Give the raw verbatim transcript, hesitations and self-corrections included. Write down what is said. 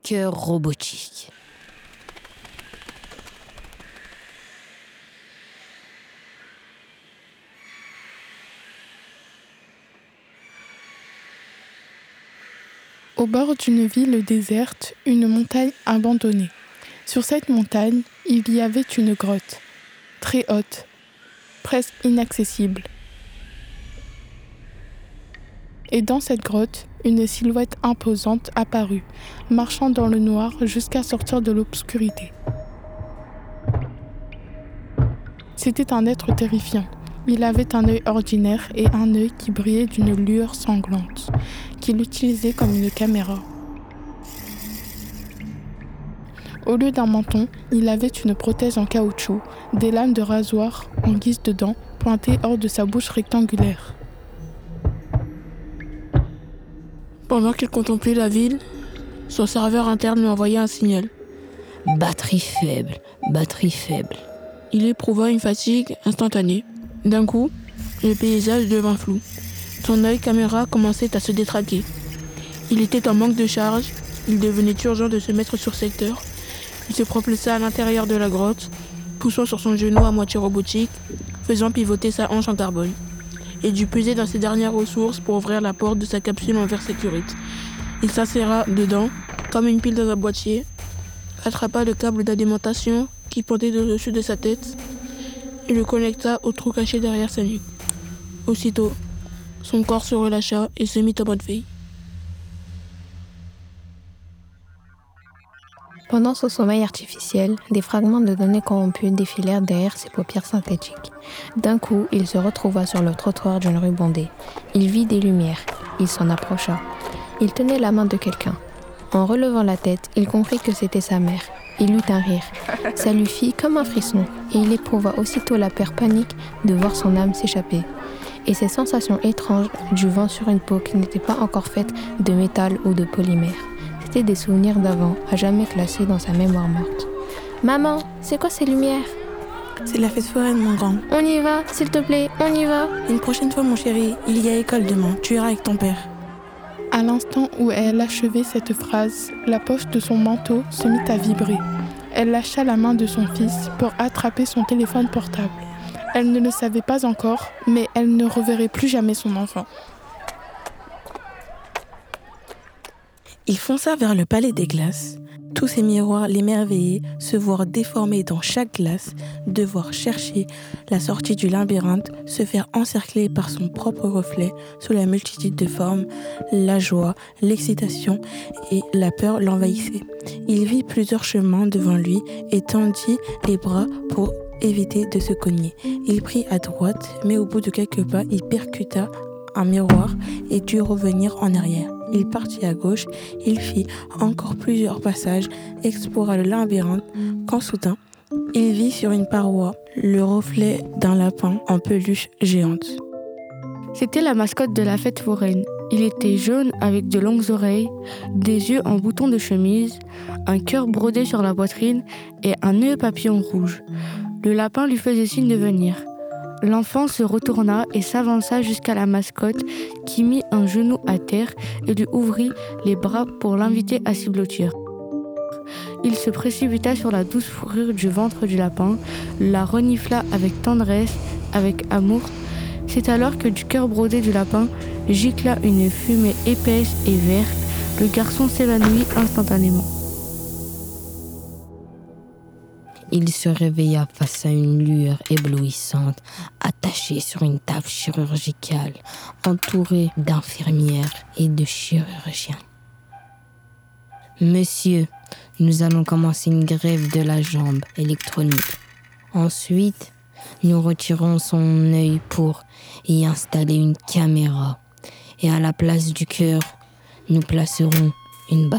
cœur robotique. Au bord d'une ville déserte, une montagne abandonnée. Sur cette montagne, il y avait une grotte, très haute, presque inaccessible. Et dans cette grotte, une silhouette imposante apparut, marchant dans le noir jusqu'à sortir de l'obscurité. C'était un être terrifiant. Il avait un œil ordinaire et un œil qui brillait d'une lueur sanglante, qu'il utilisait comme une caméra. Au lieu d'un menton, il avait une prothèse en caoutchouc, des lames de rasoir en guise de dents pointées hors de sa bouche rectangulaire. Pendant qu'il contemplait la ville, son serveur interne lui envoyait un signal. Batterie faible, batterie faible. Il éprouva une fatigue instantanée. D'un coup, le paysage devint flou. Son œil caméra commençait à se détraquer. Il était en manque de charge. Il devenait urgent de se mettre sur secteur. Il se propulsa à l'intérieur de la grotte, poussant sur son genou à moitié robotique, faisant pivoter sa hanche en carbone. Il dut puiser dans ses dernières ressources pour ouvrir la porte de sa capsule en verre sécurité. Il s'inséra dedans, comme une pile dans un boîtier, attrapa le câble d'alimentation qui pendait au-dessus de sa tête et le connecta au trou caché derrière sa nuque. Aussitôt, son corps se relâcha et se mit en mode veille. Pendant ce sommeil artificiel, des fragments de données corrompues défilèrent derrière ses paupières synthétiques. D'un coup, il se retrouva sur le trottoir d'une rue bondée. Il vit des lumières. Il s'en approcha. Il tenait la main de quelqu'un. En relevant la tête, il comprit que c'était sa mère. Il eut un rire. Ça lui fit comme un frisson, et il éprouva aussitôt la peur panique de voir son âme s'échapper. Et ces sensations étranges du vent sur une peau qui n'était pas encore faite de métal ou de polymère. C'était des souvenirs d'avant, à jamais classés dans sa mémoire morte. « Maman, c'est quoi ces lumières ?» C'est la fête foraine, mon grand. On y va, s'il te plaît, on y va. Une prochaine fois, mon chéri, il y a école demain. Tu iras avec ton père. À l'instant où elle achevait cette phrase, la poche de son manteau se mit à vibrer. Elle lâcha la main de son fils pour attraper son téléphone portable. Elle ne le savait pas encore, mais elle ne reverrait plus jamais son enfant. Il fonça vers le palais des glaces. Tous ces miroirs l'émerveillaient, se voir déformés dans chaque glace, devoir chercher la sortie du labyrinthe, se faire encercler par son propre reflet sous la multitude de formes. La joie, l'excitation et la peur l'envahissaient. Il vit plusieurs chemins devant lui et tendit les bras pour éviter de se cogner. Il prit à droite, mais au bout de quelques pas, il percuta un miroir et dut revenir en arrière. Il partit à gauche, il fit encore plusieurs passages, explora le labyrinthe, quand soudain, il vit sur une paroi le reflet d'un lapin en peluche géante. C'était la mascotte de la fête foraine. Il était jaune avec de longues oreilles, des yeux en bouton de chemise, un cœur brodé sur la poitrine et un nœud papillon rouge. Le lapin lui faisait signe de venir. L'enfant se retourna et s'avança jusqu'à la mascotte qui mit un genou à terre et lui ouvrit les bras pour l'inviter à s'y blottir. Il se précipita sur la douce fourrure du ventre du lapin, la renifla avec tendresse, avec amour. C'est alors que du cœur brodé du lapin gicla une fumée épaisse et verte. Le garçon s'évanouit instantanément. Il se réveilla face à une lueur éblouissante, attachée sur une table chirurgicale, entourée d'infirmières et de chirurgiens. « Monsieur, nous allons commencer une greffe de la jambe électronique. Ensuite, nous retirons son œil pour y installer une caméra. Et à la place du cœur, nous placerons une batterie. »